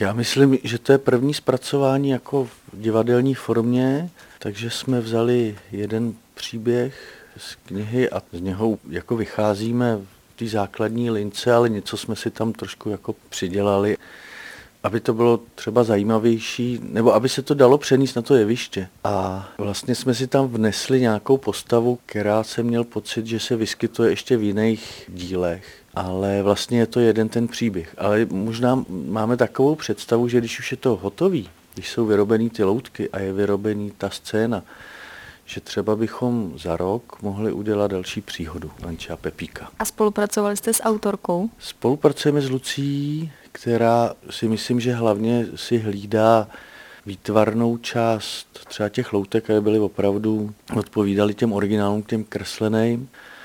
Já myslím, že to je první zpracování jako v divadelní formě, takže jsme vzali jeden příběh z knihy a z něho jako vycházíme v té základní lince, ale něco jsme si tam trošku jako přidělali, aby to bylo třeba zajímavější, nebo aby se to dalo přenést na to jeviště. A vlastně jsme si tam vnesli nějakou postavu, která jsem měl pocit, že se vyskytuje ještě v jiných dílech. Ale vlastně je to jeden ten příběh. Ale možná máme takovou představu, že když už je to hotový, když jsou vyrobený ty loutky a je vyrobený ta scéna, že třeba bychom za rok mohli udělat další příhodu Anči a Pepíka. A spolupracovali jste s autorkou? Spolupracujeme s Lucí, která si myslím, že hlavně si hlídá výtvarnou část třeba těch loutek, které byly opravdu, odpovídaly těm originálům, těm kresleným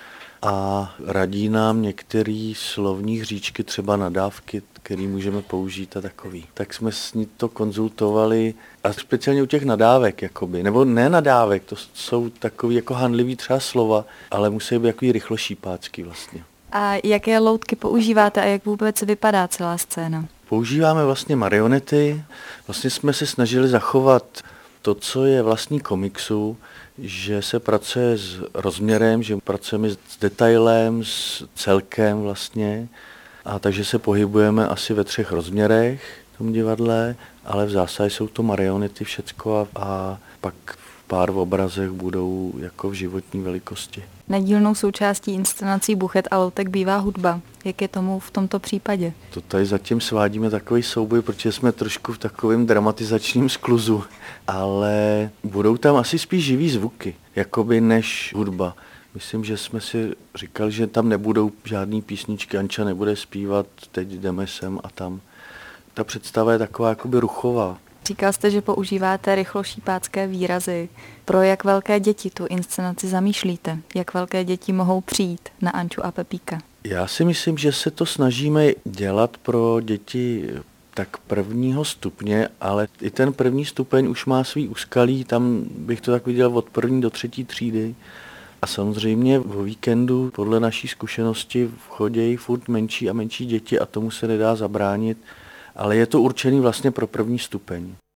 a radí nám některé slovní hříčky, třeba nadávky, který můžeme použít a takový. Tak jsme s ní to konzultovali a speciálně u těch nadávek, jakoby, nebo ne nadávek, to jsou takový jako handlivý třeba slova, ale musí být takový rychlošípácký vlastně. A jaké loutky používáte a jak vůbec vypadá celá scéna? Používáme vlastně marionety, vlastně jsme se snažili zachovat to, co je vlastní komiksu, že se pracuje s rozměrem, že pracujeme s detailem, s celkem vlastně, a takže se pohybujeme asi ve 3 rozměrech v tom divadle, ale v zásadě jsou to marionety všecko a pak v pár obrazech budou jako v životní velikosti. Nedílnou součástí inscenací Buchet a loutek bývá hudba. Jak je tomu v tomto případě? To tady zatím svádíme takový souboj, protože jsme trošku v takovém dramatizačním skluzu, ale budou tam asi spíš živý zvuky, jakoby než hudba. Myslím, že jsme si říkali, že tam nebudou žádný písničky, Anča nebude zpívat, teď jdeme sem a tam. Ta představa je taková jakoby ruchová. Říkal jste, že používáte rychlošípácké výrazy. Pro jak velké děti tu inscenaci zamýšlíte? Jak velké děti mohou přijít na Anču a Pepíka? Já si myslím, že se to snažíme dělat pro děti tak prvního stupně, ale i ten první stupeň už má svý úskalí, tam bych to tak viděl od 1. do 3. třídy. A samozřejmě o víkendu podle naší zkušenosti chodějí furt menší a menší děti a tomu se nedá zabránit, ale je to určený vlastně pro první stupeň.